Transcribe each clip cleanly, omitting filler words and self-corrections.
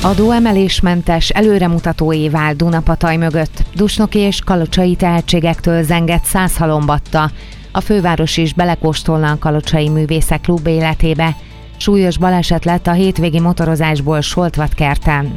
Adóemelésmentes, előremutató év áll Dunapataj mögött. Dusnoki és kalocsai tehetségektől zengett 100 halombatta. A főváros is belekóstolna a Kalocsai Művészek Klub életébe. Súlyos baleset lett a hétvégi motorozásból Soltvatkerten.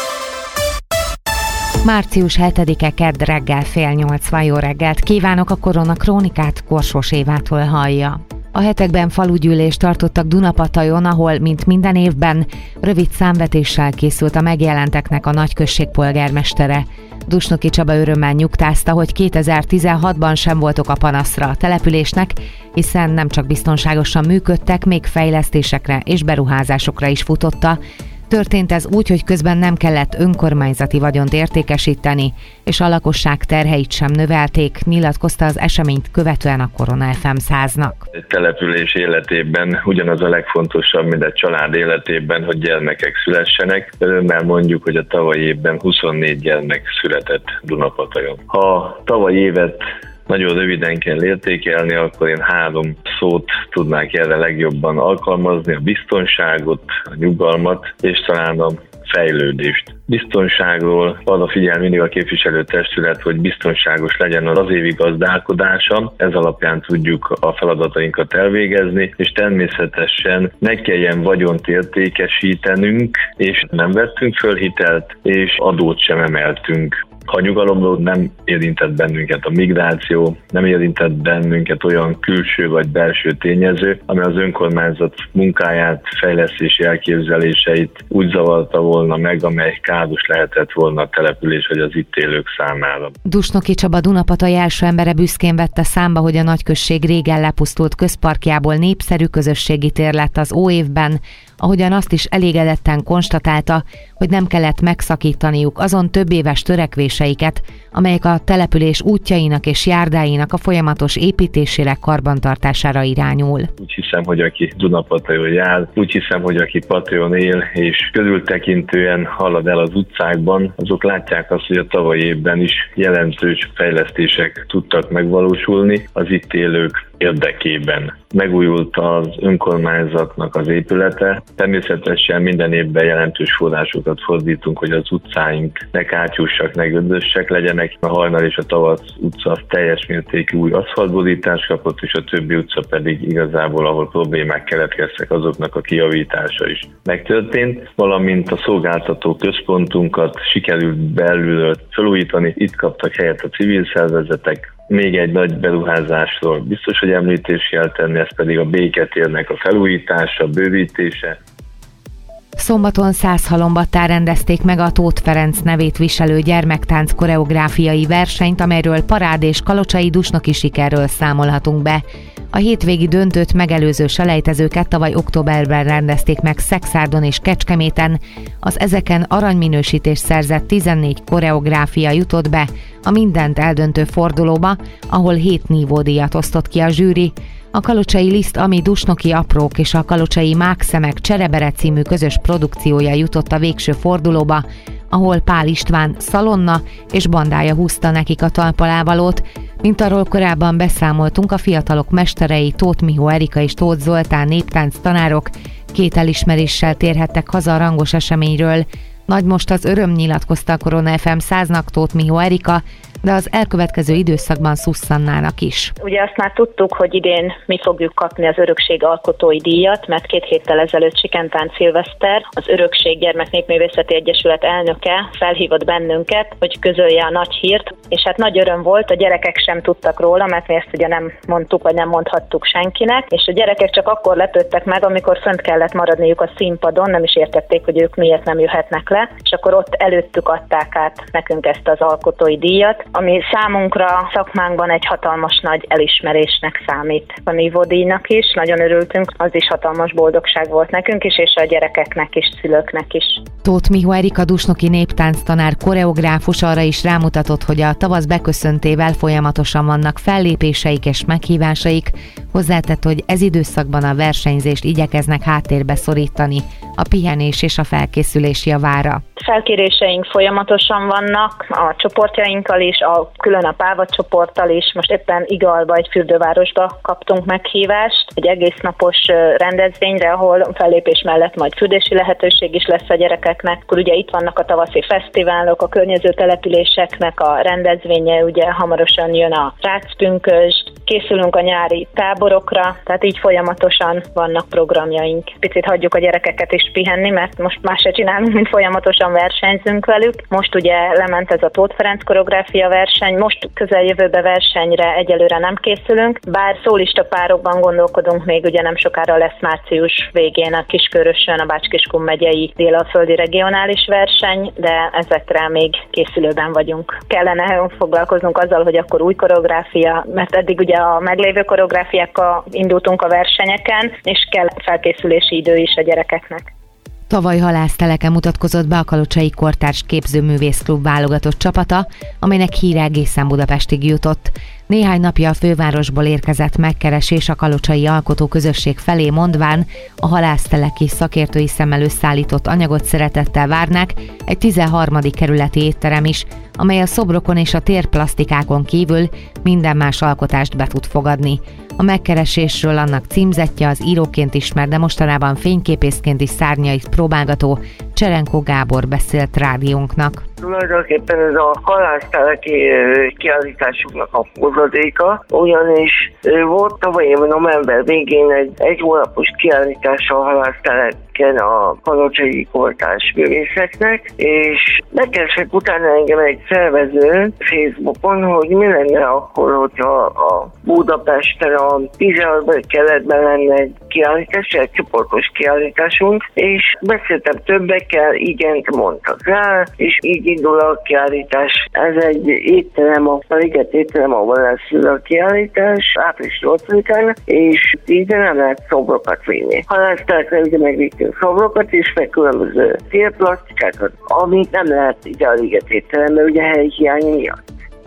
Március 7-e kedd reggel 7:30. Jó reggelt kívánok, a Korona Krónikát Korsós Évától hallja. A hetekben falugyűlést tartottak Dunapatajon, ahol, mint minden évben, rövid számvetéssel készült a megjelenteknek a nagyközség polgármestere. Dusnoki Csaba örömmel nyugtázta, hogy 2016-ban sem volt ok a panaszra a településnek, hiszen nem csak biztonságosan működtek, még fejlesztésekre és beruházásokra is futotta. Történt ez úgy, hogy közben nem kellett önkormányzati vagyont értékesíteni, és a lakosság terheit sem növelték, nyilatkozta az eseményt követően a Korona FM 100-nak. Egy település életében ugyanaz a legfontosabb, mint egy család életében, hogy gyermekek szülessenek. Örömmel mondjuk, hogy a tavalyi évben 24 gyermek született Dunapatajon. Ha tavalyi évet nagyon röviden kell értékelni, akkor én 3 szót tudnák erre legjobban alkalmazni: a biztonságot, a nyugalmat és talán a fejlődést. Biztonságról arra figyel mindig a képviselőtestület, hogy biztonságos legyen az évi gazdálkodása, ez alapján tudjuk a feladatainkat elvégezni, és természetesen ne kelljen vagyont értékesítenünk, és nem vettünk föl hitelt, és adót sem emeltünk. A nyugalomról nem érintett bennünket a migráció, nem érintett bennünket olyan külső vagy belső tényező, ami az önkormányzat munkáját, fejlesztési elképzeléseit úgy zavarta volna meg, amely káros lehetett volna a település vagy az itt élők számára. Dusnoki Csaba Dunapataj első embere büszkén vette számba, hogy a nagyközség régen lepusztult közparkjából népszerű közösségi tér lett az óévben, ahogyan azt is elégedetten konstatálta, hogy nem kellett megszakítaniuk azon több éves törekvéseiket, amelyek a település útjainak és járdáinak a folyamatos építésére, karbantartására irányul. Úgy hiszem, hogy aki Dunapatajon jár, úgy hiszem, hogy aki Patajon él és körültekintően halad el az utcákban, azok látják azt, hogy a tavalyi évben is jelentős fejlesztések tudtak megvalósulni az itt élők érdekében. Megújult az önkormányzatnak az épülete. Természetesen minden évben jelentős forrásokat fordítunk, hogy az utcáink ne kátyúsak, ne gödösek legyenek. A Hajnal és a Tavasz utca teljes mértékű új aszfaltborítást kapott, és a többi utca pedig igazából, ahol problémák keletkeztek, azoknak a kijavítása is megtörtént, valamint a szolgáltató központunkat sikerült belülről felújítani. Itt kaptak helyet a civil szervezetek. Még egy nagy beruházásról biztos, hogy említést kell tenni, ez pedig a Béketérnek a felújítása, bővítése. Szombaton 100 halombattá rendezték meg a Tóth Ferenc nevét viselő gyermektánc koreográfiai versenyt, amelyről parád és kalocsai dusnoki sikerről számolhatunk be. A hétvégi döntőt megelőző selejtezőket tavaly októberben rendezték meg Szekszárdon és Kecskeméten. Az ezeken aranyminősítést szerzett 14 koreográfia jutott be a mindent eldöntő fordulóba, ahol 7 nívódíjat osztott ki a zsűri. A kalocsai Liszt Ami Dusnoki Aprók és a kalocsai Mákszemek Cserebere című közös produkciója jutott a végső fordulóba, ahol Pál István Szalonna és bandája húzta nekik a talpalávalót. Mint arról korábban beszámoltunk, a fiatalok mesterei Tóth Mihó Erika és Tóth Zoltán néptánc tanárok 2 elismeréssel térhettek haza a rangos eseményről. Nagy most az öröm, nyilatkozta a Korona FM 100-nak Tóth Mihó Erika, de az elkövetkező időszakban szusszannának is. Ugye azt már tudtuk, hogy idén mi fogjuk kapni az Örökség alkotói díjat, mert 2 héttel ezelőtt Sikentán Szilveszter, az Örökség Gyermeknépművészeti Egyesület elnöke felhívott bennünket, hogy közölje a nagy hírt, és hát nagy öröm volt, a gyerekek sem tudtak róla, mert mi ezt ugye nem mondtuk, vagy nem mondhattuk senkinek, és a gyerekek csak akkor lepődtek meg, amikor fönt kellett maradniuk a színpadon, nem is értették, hogy ők miért nem jöhetnek le, és akkor ott előttük adták át nekünk ezt az alkotói díjat, ami számunkra szakmánkban egy hatalmas nagy elismerésnek számít. A nívódíjnak is, nagyon örültünk, az is hatalmas boldogság volt nekünk is, és a gyerekeknek is, szülőknek is. Tóth Mihó Erika dusnoki néptánctanár koreográfus arra is rámutatott, hogy a tavasz beköszöntével folyamatosan vannak fellépéseik és meghívásaik. Hozzátett, hogy ez időszakban a versenyzést igyekeznek háttérbe szorítani a pihenés és a felkészülés javára. Felkéréseink folyamatosan vannak, a csoportjainkkal is, külön a Páva csoporttal is. Most éppen Igalba, egy fürdővárosba kaptunk meghívást, egy egész napos rendezvényre, ahol fellépés mellett majd fürdési lehetőség is lesz a gyerekeknek. Akkor ugye itt vannak a tavaszi fesztiválok, a környező településeknek a rendezvénye, ugye hamarosan jön a Rácpünkösd, készülünk a nyári táborokra, tehát így folyamatosan vannak programjaink. Picit hagyjuk a gyerekeket is pihenni, mert most más se csinálunk, mint folyamatosan versenyzünk velük. Most ugye lement ez a Tóth Ferenc koreográfia verseny, most közeljövőbe versenyre egyelőre nem készülünk, bár szólista párokban gondolkodunk, még ugye nem sokára lesz március végén a Kiskörösön a Bács-Kiskun megyei délföldi regionális verseny, de ezekre még készülőben vagyunk. Kellene foglalkoznunk azzal, hogy akkor új koreográfia, mert eddig ugye a meglévő koreográfiákkal indultunk a versenyeken, és kell felkészülési idő is a gyerekeknek. Tavaly halászteleken mutatkozott be a Kalocsai Kortárs Képzőművészklub válogatott csapata, amelynek híre egészen Budapestig jutott. Néhány napja a fővárosból érkezett megkeresés a kalocsai alkotóközösség felé, mondván a halászteleki szakértői szemmel összeállított anyagot szeretettel várnák egy 13. kerületi étterem is, amely a szobrokon és a térplasztikákon kívül minden más alkotást be tud fogadni. A megkeresésről annak címzettje az íróként ismert, de mostanában fényképészként is szárnyait próbálgató Cserenkó Gábor beszélt rádiónknak. Tulajdonképpen ez a halászteleki kiállításunknak a hozadéka, ugyanis volt tavaly év november végén egy hónapos kiállítás a halászteleken a kalocsai kortárs művészeknek, és megkeresett utána engem egy szervező Facebookon, hogy mi lenne akkor, hogyha a Budapesten a 16. keletben lenne egy kiállítás, egy csoportos kiállításunk, és beszéltem többekkel, igent mondtak rá, és így indul a kiállítás. Ez egy étterem, a Liget étterem, ahol lesz a kiállítás, április 8-án, és így nem lehet szobrokat vinni. Halásztelekre ugye megvittünk szobrokat, és meg különböző térplasztikákat, amit nem lehet ide a Liget étterembe, ugye helyhiány miatt.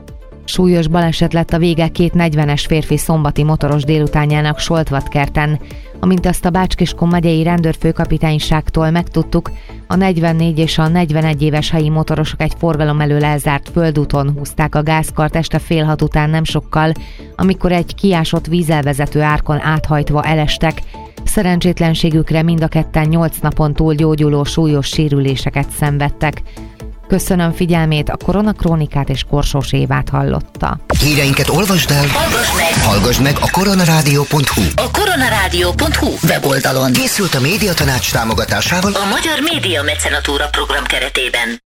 Súlyos baleset lett a vége két 40-es férfi szombati motoros délutánjának Soltvatkerten. Amint azt a Bács-Kiskun megyei rendőrfőkapitányságtól megtudtuk, a 44 és a 41 éves helyi motorosok egy forgalom elől elzárt földúton húzták a gázkart este 5:30 után nem sokkal, amikor egy kiásott vízelvezető árkon áthajtva elestek. Szerencsétlenségükre mind a ketten 8 napon túl gyógyuló súlyos sérüléseket szenvedtek. Köszönöm figyelmét, a Koronakrónikát és Korsós Évát hallotta. Híreinket olvasd el, hallgassd meg a koronarádió.hu. A koronarádió.hu weboldalon. Készült a Médiatanács támogatásával a Magyar Média Mecenatúra program keretében.